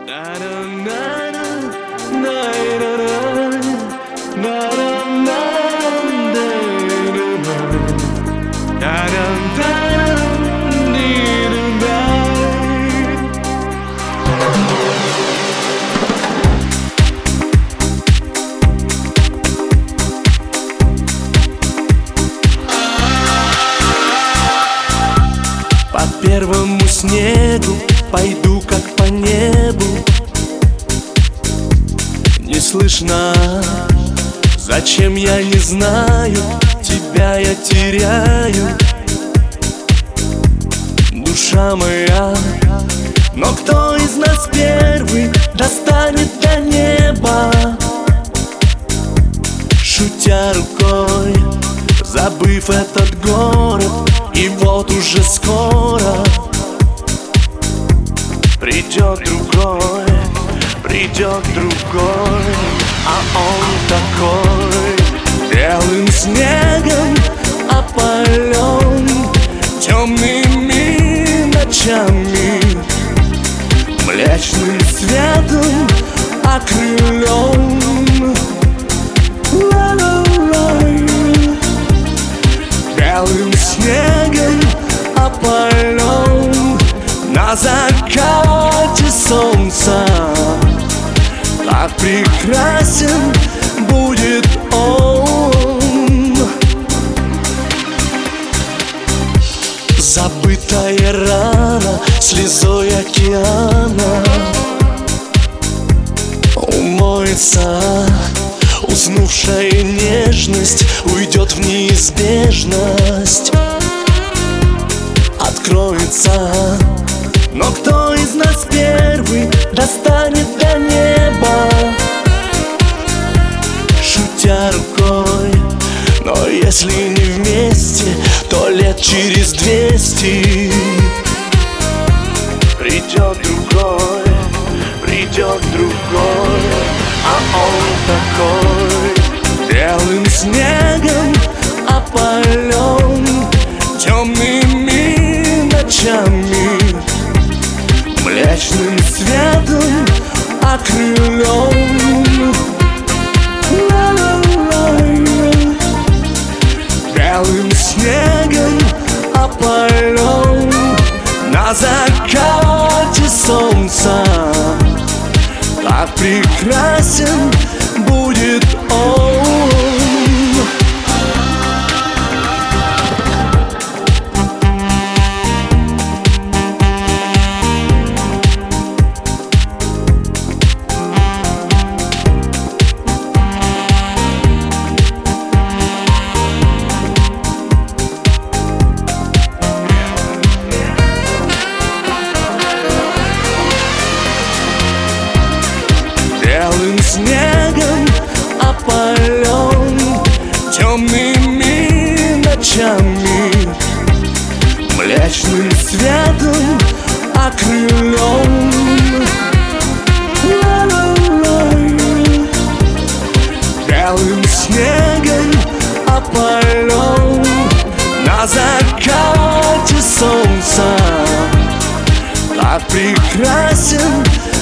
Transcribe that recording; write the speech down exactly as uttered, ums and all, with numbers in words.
По первому снегу пойду, как по небу. Не слышно, зачем я не знаю, тебя я теряю, душа моя. Но кто из нас первый достанет до неба? Шутя рукой, забыв этот город, и вот уже скоро придет другой, придет другой, а он такой белым снегом опален, темными ночами, млечным светом окрылен. Белым снегом опален, на закате солнца так прекрасен будет он. Забытая рана слезой океана умоется, уснувшая нежность уйдет в неизбежность, откроется. Но кто из нас первый достанет до неба? Шутя рукой, но если не вместе, то лет через двести придет другой, придет другой, а он такой белым снегом опален, темными ночами, млечным светом окрылен. Белым снегом опален, на закате солнца так прекрасен будет он. Белым снегом опален, темными ночами, млечным светом окрылен. Белым снегом опален, на закате солнца так прекрасен